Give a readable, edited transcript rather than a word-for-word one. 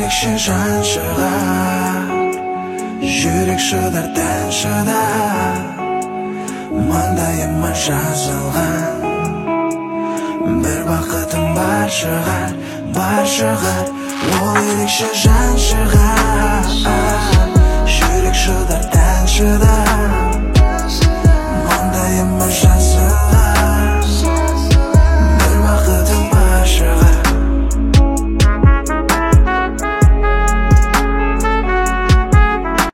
ерекше жан шығар, жүрек шыдар тән шыдар, маңдайыма жазылған бір бақытым бар шығар, ол ерекше жан шығар.